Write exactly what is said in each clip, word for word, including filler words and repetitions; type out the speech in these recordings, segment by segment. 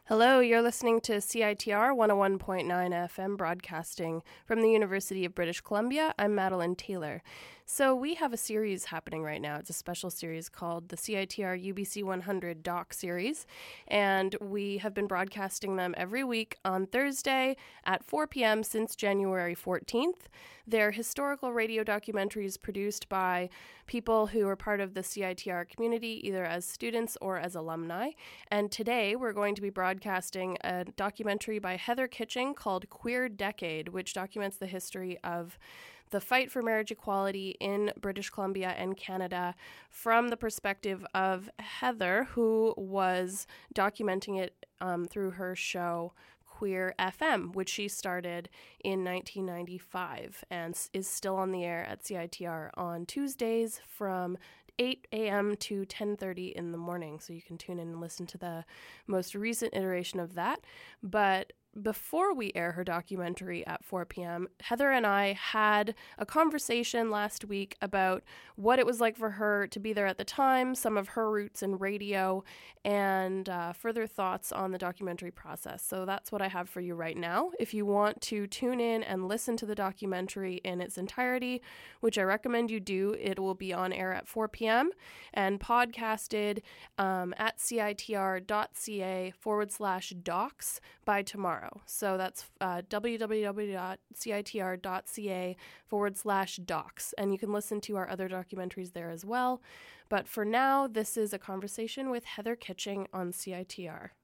Hello, you're listening to C I T R one oh one point nine F M broadcasting from the University of British Columbia. I'm Madeline Taylor. So we have a series happening right now. It's a special series called the C I T R U B C one hundred Doc Series, and we have been broadcasting them every week on Thursday at four p.m. since January fourteenth. They're historical radio documentaries produced by people who are part of the C I T R community, either as students or as alumni. And today we're going to be broadcasting a documentary by Heather Kitching called Queer Decade, which documents the history of the fight for marriage equality in British Columbia and Canada from the perspective of Heather, who was documenting it um, through her show Queer F M, which she started in nineteen ninety-five and is still on the air at C I T R on Tuesdays from eight a.m. to ten thirty in the morning. So you can tune in and listen to the most recent iteration of that. But before we air her documentary at four p.m., Heather and I had a conversation last week about what it was like for her to be there at the time, some of her roots in radio, and uh, further thoughts on the documentary process. So that's what I have for you right now. If you want to tune in and listen to the documentary in its entirety, which I recommend you do, it will be on air at four p.m. and podcasted um, at citr.ca forward slash docs by tomorrow. So that's uh, www.citr.ca forward slash docs. And you can listen to our other documentaries there as well. But for now, this is a conversation with Heather Kitching on C I T R.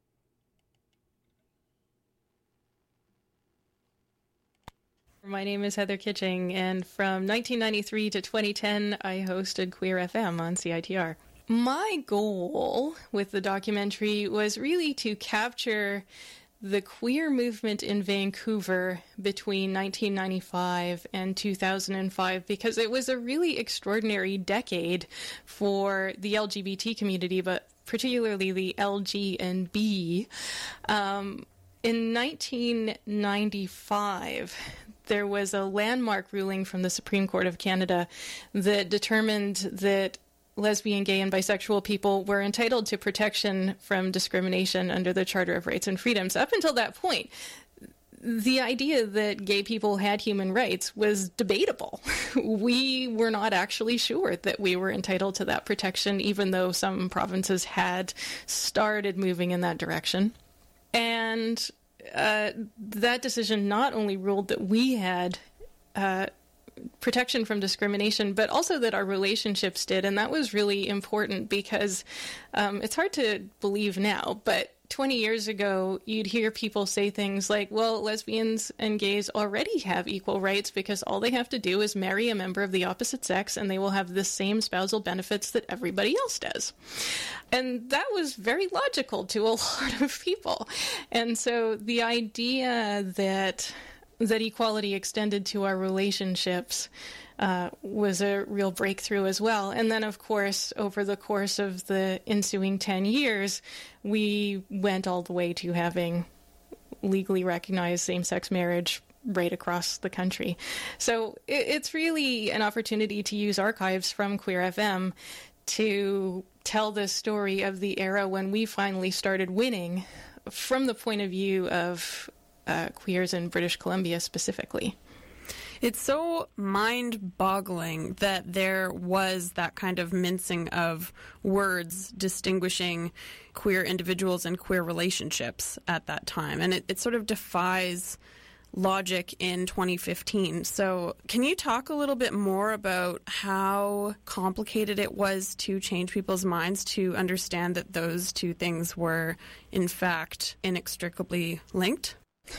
My name is Heather Kitching, and from nineteen ninety-three to twenty ten, I hosted Queer F M on C I T R. My goal with the documentary was really to capture the queer movement in Vancouver between nineteen ninety-five and two thousand five, because it was a really extraordinary decade for the L G B T community, but particularly the L G and B. Um, in nineteen ninety-five, there was a landmark ruling from the Supreme Court of Canada that determined that lesbian, gay, and bisexual people were entitled to protection from discrimination under the Charter of Rights and Freedoms. Up until that point, the idea that gay people had human rights was debatable. We were not actually sure that we were entitled to that protection, even though some provinces had started moving in that direction. And uh, that decision not only ruled that we had uh, protection from discrimination, but also that our relationships did. And that was really important because um, it's hard to believe now, but twenty years ago, you'd hear people say things like, well, lesbians and gays already have equal rights because all they have to do is marry a member of the opposite sex and they will have the same spousal benefits that everybody else does. And that was very logical to a lot of people. And so the idea that that equality extended to our relationships uh, was a real breakthrough as well. And then, of course, over the course of the ensuing ten years, we went all the way to having legally recognized same-sex marriage right across the country. So it, it's really an opportunity to use archives from Queer F M to tell the story of the era when we finally started winning from the point of view of Uh, queers in British Columbia specifically. It's so mind-boggling that there was that kind of mincing of words distinguishing queer individuals and queer relationships at that time. And it, it sort of defies logic in twenty fifteen. So can you talk a little bit more about how complicated it was to change people's minds to understand that those two things were, in fact, inextricably linked?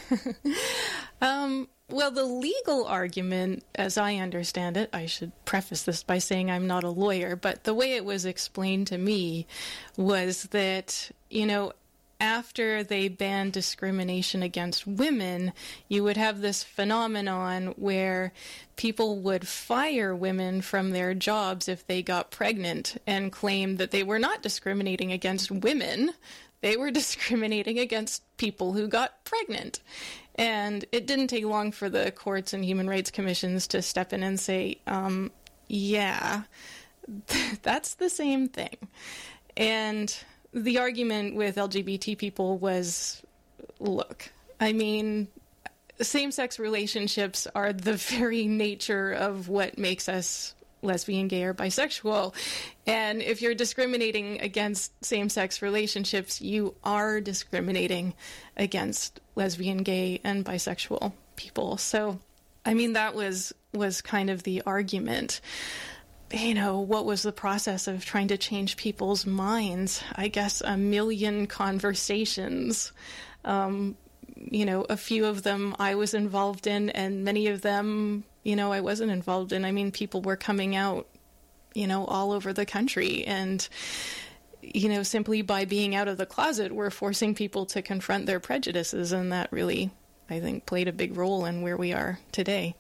um, well, the legal argument, as I understand it, I should preface this by saying I'm not a lawyer, but the way it was explained to me was that, you know, after they banned discrimination against women, you would have this phenomenon where people would fire women from their jobs if they got pregnant and claim that they were not discriminating against women. They were discriminating against people who got pregnant. And it didn't take long for the courts and human rights commissions to step in and say, um, yeah, that's the same thing. And the argument with L G B T people was, look, I mean, same-sex relationships are the very nature of what makes us lesbian, gay, or bisexual. And if you're discriminating against same-sex relationships, you are discriminating against lesbian, gay, and bisexual people. So, I mean, that was was kind of the argument. You know, what was the process of trying to change people's minds? I guess a million conversations. Um, you know, a few of them I was involved in, and many of them, you know, I wasn't involved in. I mean, people were coming out, you know, all over the country. And, you know, simply by being out of the closet, we're forcing people to confront their prejudices. And that really, I think, played a big role in where we are today.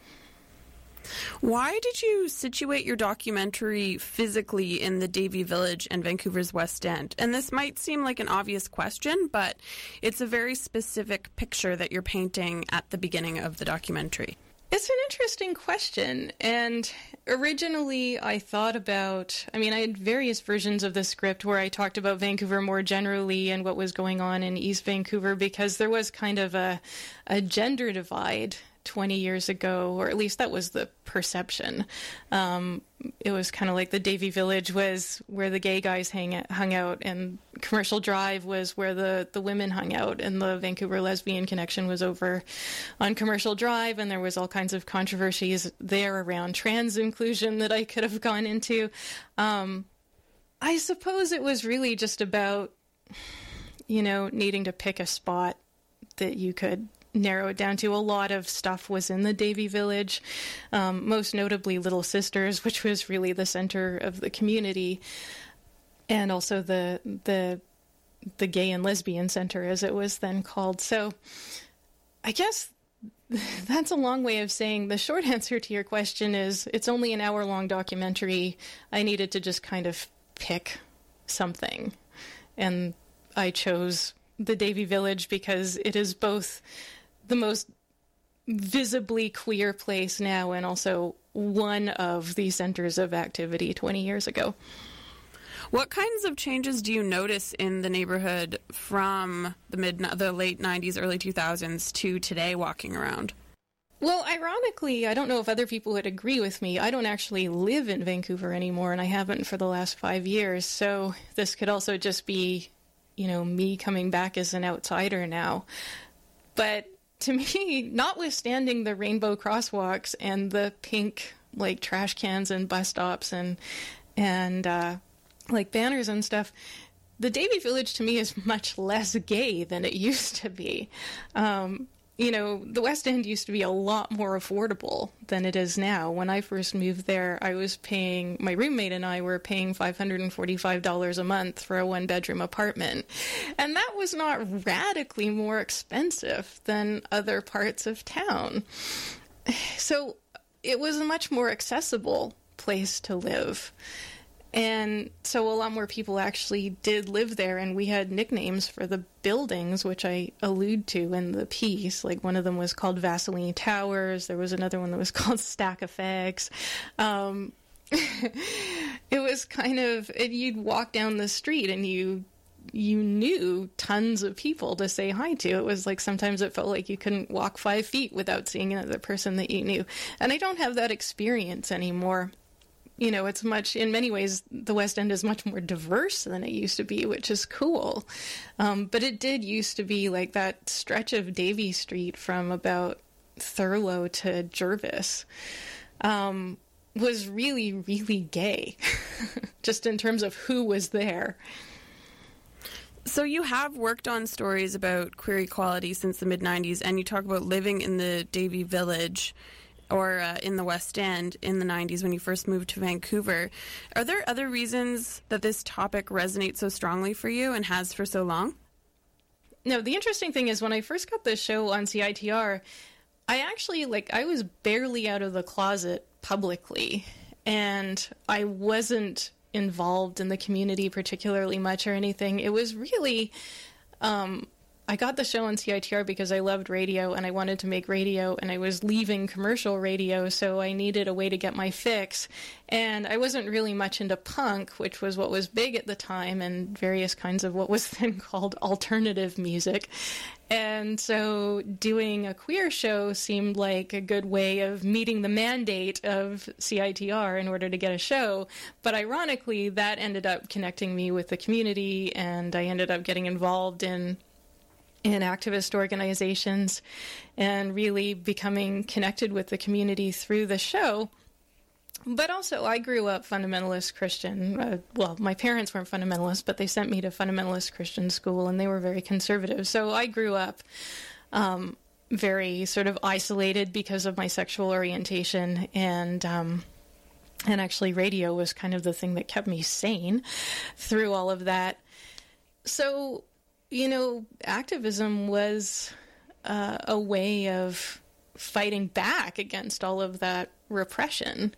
Why did you situate your documentary physically in the Davie Village and Vancouver's West End? And this might seem like an obvious question, but it's a very specific picture that you're painting at the beginning of the documentary. It's an interesting question. And originally I thought about, I mean, I had various versions of the script where I talked about Vancouver more generally and what was going on in East Vancouver, because there was kind of a, a gender divide twenty years ago, or at least that was the perception. Um, it was kind of like the Davie Village was where the gay guys hang, hung out, and Commercial Drive was where the, the women hung out, and the Vancouver Lesbian Connection was over on Commercial Drive, and there was all kinds of controversies there around trans inclusion that I could have gone into. Um, I suppose it was really just about, you know, needing to pick a spot that you could narrow it down to. A lot of stuff was in the Davie Village, um, most notably Little Sisters, which was really the center of the community, and also the the the Gay and Lesbian Center, as it was then called. So I guess that's a long way of saying the short answer to your question is it's only an hour-long documentary. I needed to just kind of pick something, and I chose the Davie Village because it is both the most visibly queer place now and also one of the centers of activity twenty years ago. What kinds of changes do you notice in the neighborhood from the mid, the late nineties, early two thousands to today walking around? Well, ironically, I don't know if other people would agree with me. I don't actually live in Vancouver anymore, and I haven't for the last five years. So this could also just be, you know, me coming back as an outsider now. But to me, notwithstanding the rainbow crosswalks and the pink, like, trash cans and bus stops and, and uh, like, banners and stuff, the Davie Village to me is much less gay than it used to be. Um, you know, the West End used to be a lot more affordable than it is now. When I first moved there, I was paying, my roommate and I were paying five hundred forty-five dollars a month for a one-bedroom apartment. And that was not radically more expensive than other parts of town. So it was a much more accessible place to live. And so a lot more people actually did live there, and we had nicknames for the buildings, which I allude to in the piece. Like, one of them was called Vaseline Towers. There was another one that was called Stack of Fags. Um, it was kind of, and you'd walk down the street and you you knew tons of people to say hi to. It was like sometimes it felt like you couldn't walk five feet without seeing another person that you knew. And I don't have that experience anymore. You know, it's much, in many ways, the West End is much more diverse than it used to be, which is cool. Um, but it did used to be like that stretch of Davie Street from about Thurlow to Jervis um, was really, really gay, just in terms of who was there. So you have worked on stories about queer equality since the mid nineties, and you talk about living in the Davie Village or uh, in the West End in the nineties when you first moved to Vancouver. Are there other reasons that this topic resonates so strongly for you and has for so long? No, the interesting thing is when I first got this show on C I T R, I actually, like, I was barely out of the closet publicly, and I wasn't involved in the community particularly much or anything. It was really, um, I got the show on C I T R because I loved radio and I wanted to make radio, and I was leaving commercial radio, so I needed a way to get my fix. And I wasn't really much into punk, which was what was big at the time, and various kinds of what was then called alternative music. And so doing a queer show seemed like a good way of meeting the mandate of C I T R in order to get a show. But ironically, that ended up connecting me with the community, and I ended up getting involved in in activist organizations and really becoming connected with the community through the show. But also, I grew up fundamentalist Christian. Uh, well, my parents weren't fundamentalists, but they sent me to fundamentalist Christian school, and they were very conservative. So I grew up um, very sort of isolated because of my sexual orientation, and um, and actually radio was kind of the thing that kept me sane through all of that. So, you know, activism was uh, a way of fighting back against all of that repression.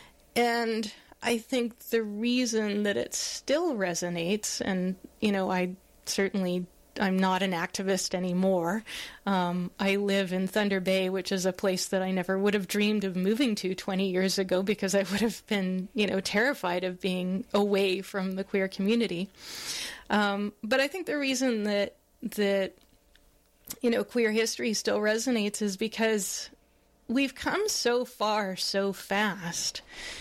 And I think the reason that it still resonates, and, you know, I certainly, I'm not an activist anymore. Um, I live in Thunder Bay, which is a place that I never would have dreamed of moving to twenty years ago, because I would have been, you know, terrified of being away from the queer community. Um, but I think the reason that, that, you know, queer history still resonates is because we've come so far so fast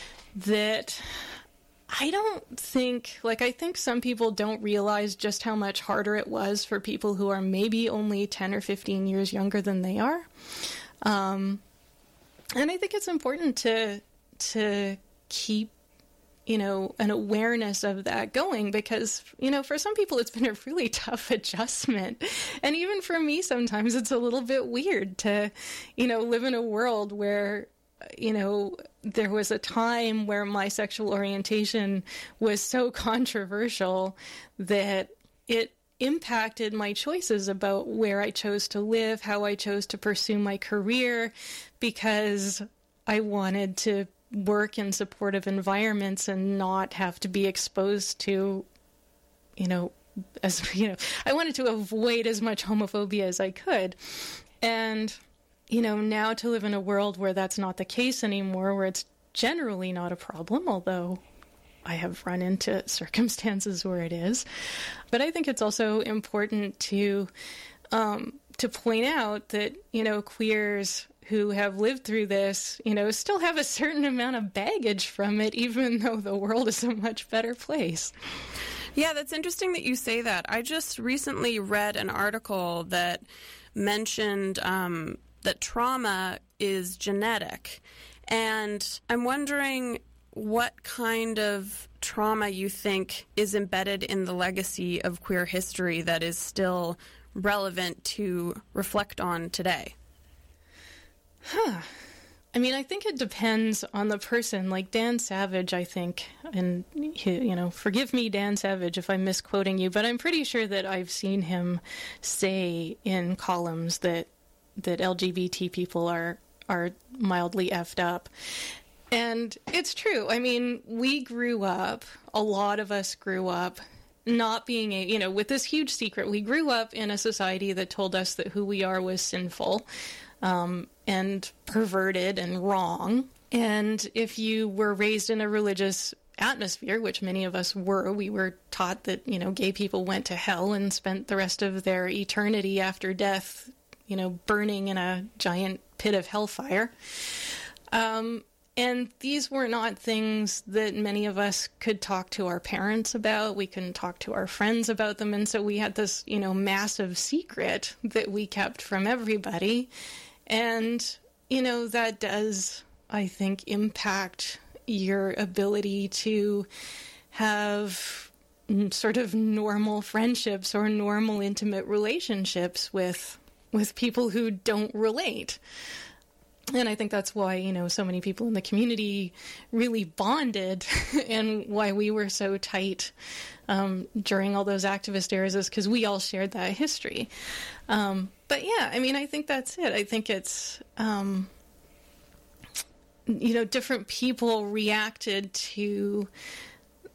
that I don't think, like, I think some people don't realize just how much harder it was for people who are maybe only ten or fifteen years younger than they are. Um, and I think it's important to, to keep, you know, an awareness of that going, because, you know, for some people it's been a really tough adjustment. And even for me, sometimes it's a little bit weird to, you know, live in a world where, you know, there was a time where my sexual orientation was so controversial that it impacted my choices about where I chose to live, how I chose to pursue my career, because I wanted to work in supportive environments and not have to be exposed to, you know, as, you know, I wanted to avoid as much homophobia as I could. And, you know, now to live in a world where that's not the case anymore, where it's generally not a problem, although I have run into circumstances where it is. But I think it's also important to, um, to point out that, you know, queers who have lived through this, you know, still have a certain amount of baggage from it, even though the world is a much better place. Yeah, that's interesting that you say that. I just recently read an article that mentioned um, that trauma is genetic. And I'm wondering what kind of trauma you think is embedded in the legacy of queer history that is still relevant to reflect on today. Huh. I mean, I think it depends on the person. Like Dan Savage, I think, and, he, you know, forgive me, Dan Savage, if I'm misquoting you, but I'm pretty sure that I've seen him say in columns that that L G B T people are are mildly effed up. And it's true. I mean, we grew up, a lot of us grew up not being a, you know, with this huge secret. We grew up in a society that told us that who we are was sinful. Um, and perverted and wrong. And if you were raised in a religious atmosphere, which many of us were, we were taught that, you know, gay people went to hell and spent the rest of their eternity after death, you know, burning in a giant pit of hellfire. Um, and these were not things that many of us could talk to our parents about. We couldn't talk to our friends about them. And so we had this, you know, massive secret that we kept from everybody. And, you know, that does, I think, impact your ability to have sort of normal friendships or normal intimate relationships with with people who don't relate. And I think that's why, you know, so many people in the community really bonded and why we were so tight um, during all those activist eras, is because we all shared that history. Um, but yeah, I mean, I think that's it. I think it's, um, you know, different people reacted to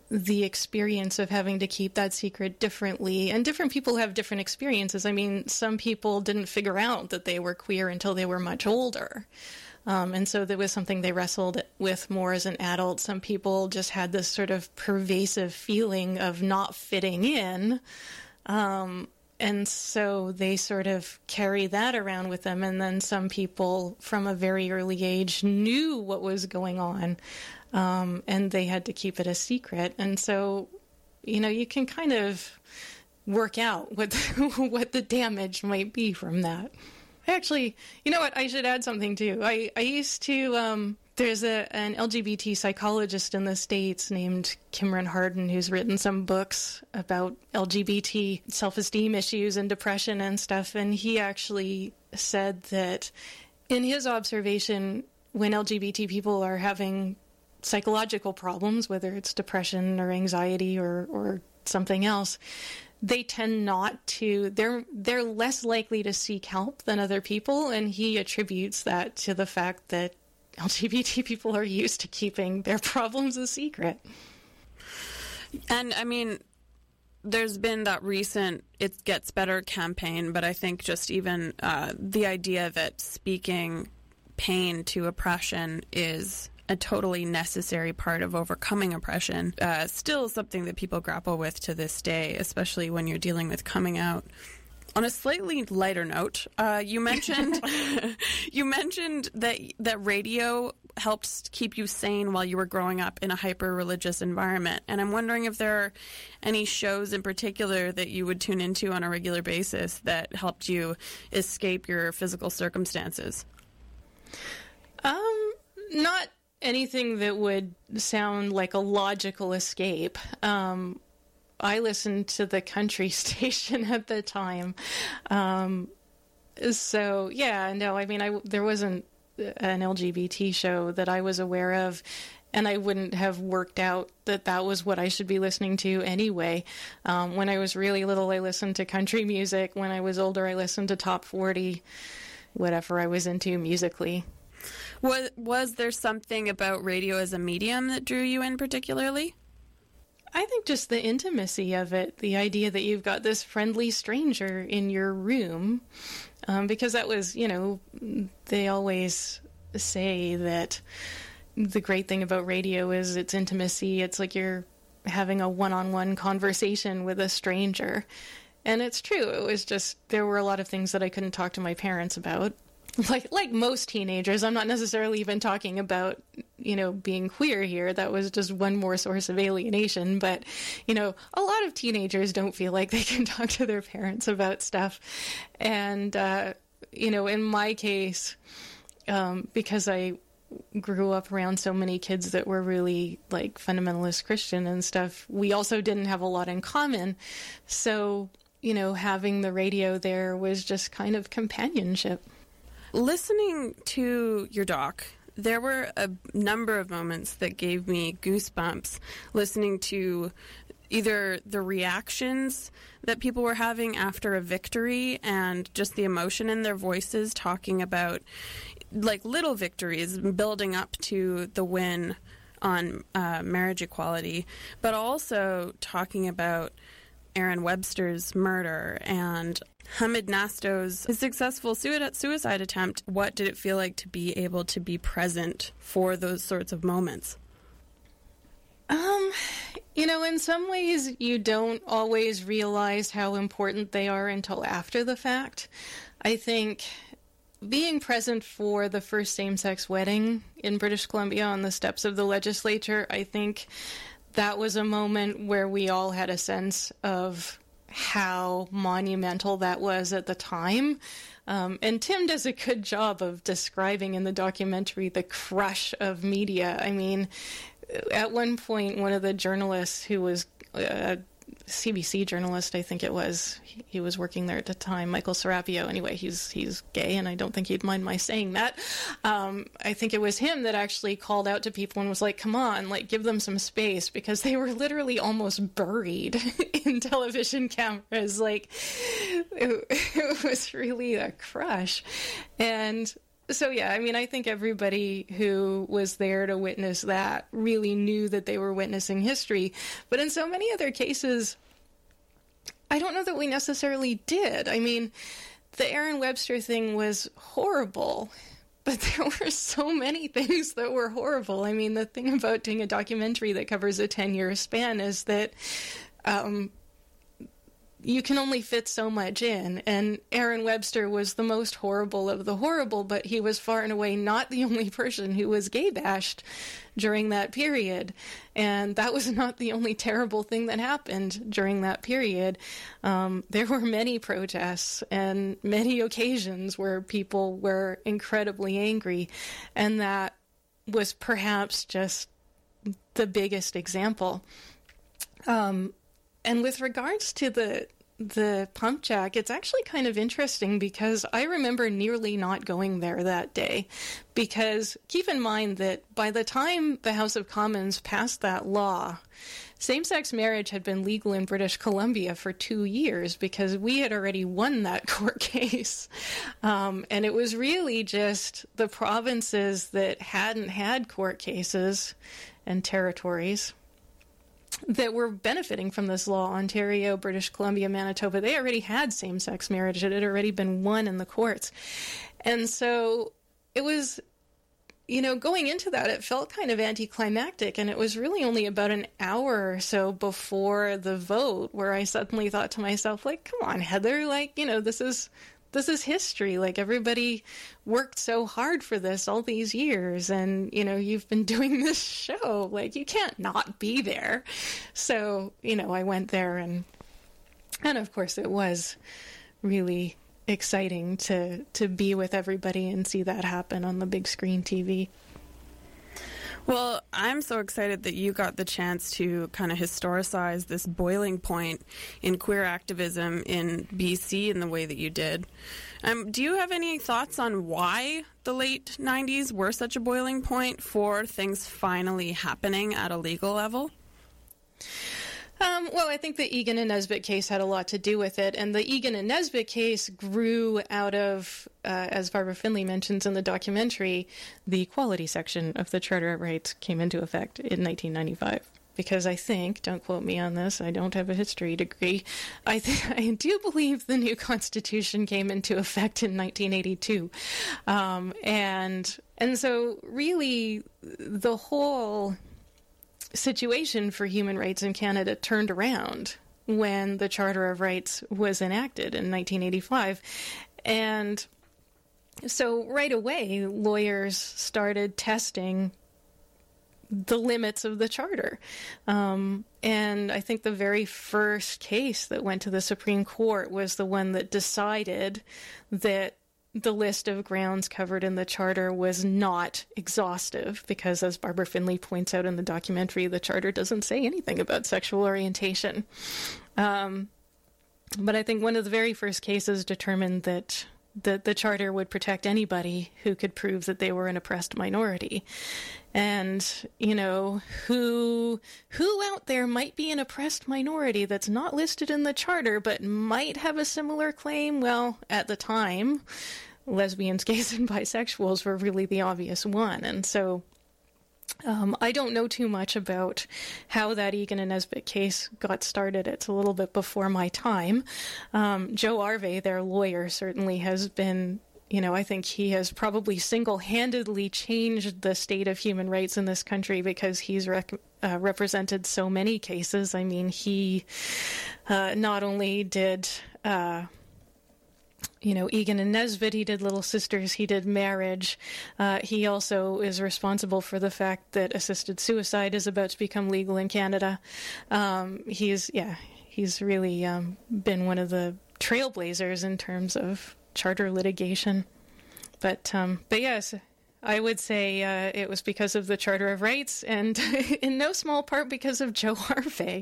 the experience of having to keep that secret differently. And different people have different experiences. I mean, some people didn't figure out that they were queer until they were much older. Um, and so that was something they wrestled with more as an adult. Some people just had this sort of pervasive feeling of not fitting in. Um, and so they sort of carry that around with them. And then some people from a very early age knew what was going on. Um, and they had to keep it a secret. And so, you know, you can kind of work out what the, what the damage might be from that. Actually, you know what? I should add something too. I, I used to, um, there's a, an L G B T psychologist in the States named Kimran Harden who's written some books about L G B T self-esteem issues and depression and stuff. And he actually said that in his observation, when L G B T people are having psychological problems, whether it's depression or anxiety or, or something else, they tend not to, they're they're less likely to seek help than other people. And he attributes that to the fact that L G B T people are used to keeping their problems a secret. And I mean, there's been that recent It Gets Better campaign, but I think just even uh, the idea that speaking pain to oppression is a totally necessary part of overcoming oppression, uh, still something that people grapple with to this day, especially when you're dealing with coming out. On a slightly lighter note, uh, you mentioned you mentioned that that radio helped keep you sane while you were growing up in a hyper-religious environment. And I'm wondering if there are any shows in particular that you would tune into on a regular basis that helped you escape your physical circumstances. Um, not anything that would sound like a logical escape. Um, I listened to the country station at the time. Um, so, yeah, no, I mean, I, there wasn't an L G B T show that I was aware of, and I wouldn't have worked out that that was what I should be listening to anyway. Um, when I was really little, I listened to country music. When I was older, I listened to top forty, whatever I was into musically. Was, was there something about radio as a medium that drew you in particularly? I think just the intimacy of it, the idea that you've got this friendly stranger in your room, um, because that was, you know, they always say that the great thing about radio is its intimacy. It's like you're having a one-on-one conversation with a stranger. And it's true. It was just, there were a lot of things that I couldn't talk to my parents about. Like like most teenagers, I'm not necessarily even talking about, you know, being queer here. That was just one more source of alienation. But, you know, a lot of teenagers don't feel like they can talk to their parents about stuff. And, uh, you know, in my case, um, because I grew up around so many kids that were really, like, fundamentalist Christian and stuff, we also didn't have a lot in common. So, you know, having the radio there was just kind of companionship. Listening to your doc, there were a number of moments that gave me goosebumps listening to either the reactions that people were having after a victory and just the emotion in their voices talking about like little victories building up to the win on uh, marriage equality, but also talking about Aaron Webster's murder and Hamid Nasto's successful suicide attempt. What did it feel like to be able to be present for those sorts of moments? Um, you know, in some ways you don't always realize how important they are until after the fact. I think being present for the first same-sex wedding in British Columbia on the steps of the legislature, I think that was a moment where we all had a sense of how monumental that was at the time. Um, and Tim does a good job of describing in the documentary the crush of media. I mean, at one point, one of the journalists who was a C B C journalist, I think it was, he, he was working there at the time, Michael Serapio. Anyway, he's he's gay, and I don't think he'd mind my saying that. Um, I think it was him that actually called out to people and was like, come on, like, give them some space, because they were literally almost buried in television cameras. Like, it, it was really a crush. And So, yeah, I mean, I think everybody who was there to witness that really knew that they were witnessing history. But in so many other cases, I don't know that we necessarily did. I mean, the Aaron Webster thing was horrible, but there were so many things that were horrible. I mean, the thing about doing a documentary that covers a ten-year span is that um, you can only fit so much in, and Aaron Webster was the most horrible of the horrible, but he was far and away not the only person who was gay bashed during that period, and that was not the only terrible thing that happened during that period. Um, there were many protests and many occasions where people were incredibly angry, and that was perhaps just the biggest example. Um, And with regards to the the pump jack, it's actually kind of interesting because I remember nearly not going there that day. Because keep in mind that by the time the House of Commons passed that law, same-sex marriage had been legal in British Columbia for two years because we had already won that court case. Um, and it was really just the provinces that hadn't had court cases and territories that were benefiting from this law. Ontario, British Columbia, Manitoba, they already had same-sex marriage. It had already been won in the courts. And so it was, you know, going into that, it felt kind of anticlimactic. And it was really only about an hour or so before the vote where I suddenly thought to myself, like, come on, Heather, like, you know, this is... This is history. Like, everybody worked so hard for this all these years, and, you know, you've been doing this show. Like, you can't not be there. So, you know, I went there, and, and of course, it was really exciting to, to be with everybody and see that happen on the big screen T V. Well, I'm so excited that you got the chance to kind of historicize this boiling point in queer activism in B C in the way that you did. Um, do you have any thoughts on why the late nineties were such a boiling point for things finally happening at a legal level? Um, well, I think the Egan and Nesbitt case had a lot to do with it, and the Egan and Nesbitt case grew out of, uh, as Barbara Finley mentions in the documentary, the equality section of the Charter of Rights came into effect in nineteen ninety-five. Because I think, don't quote me on this, I don't have a history degree, I th- I do believe the new Constitution came into effect in nineteen eighty-two. Um, and and so really the whole situation for human rights in Canada turned around when the Charter of Rights was enacted in nineteen eighty-five. And so right away, lawyers started testing the limits of the Charter. Um, and I think the very first case that went to the Supreme Court was the one that decided that the list of grounds covered in the Charter was not exhaustive because, as Barbara Finley points out in the documentary, the Charter doesn't say anything about sexual orientation. Um, but I think one of the very first cases determined that the, the Charter would protect anybody who could prove that they were an oppressed minority. And, you know, who who out there might be an oppressed minority that's not listed in the Charter but might have a similar claim? Well, at the time, lesbians, gays, and bisexuals were really the obvious one. And so um, I don't know too much about how that Egan and Nesbitt case got started. It's a little bit before my time. Um, Joe Arvey, their lawyer, certainly has been, you know, I think he has probably single-handedly changed the state of human rights in this country because he's rec- uh, represented so many cases. I mean, he uh, not only did... Uh, You know, Egan and Nesbitt, he did Little Sisters, he did Marriage. Uh, he also is responsible for the fact that assisted suicide is about to become legal in Canada. Um, he's, yeah, he's really um, been one of the trailblazers in terms of charter litigation. But, um, but yes, I would say uh, it was because of the Charter of Rights and in no small part because of Joe Arvey.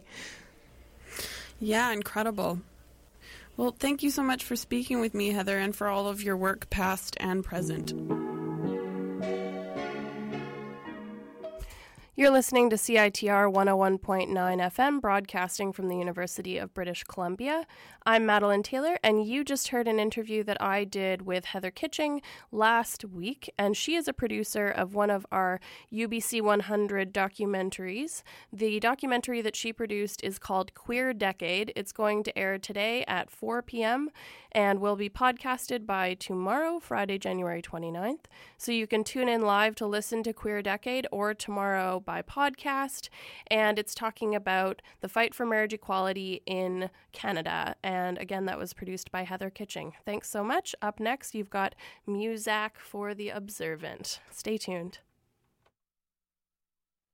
Yeah, incredible. Well, thank you so much for speaking with me, Heather, and for all of your work, past and present. You're listening to C I T R one oh one point nine F M, broadcasting from the University of British Columbia. I'm Madeline Taylor, and you just heard an interview that I did with Heather Kitching last week, and she is a producer of one of our U B C one hundred documentaries. The documentary that she produced is called Queer Decade. It's going to air today at four p.m. and will be podcasted by tomorrow, Friday, January twenty-ninth. So you can tune in live to listen to Queer Decade, or tomorrow by podcast, and it's talking about the fight for marriage equality in Canada. And again, that was produced by Heather Kitching. Thanks so much. Up next, you've got Muzak for the Observant. Stay tuned.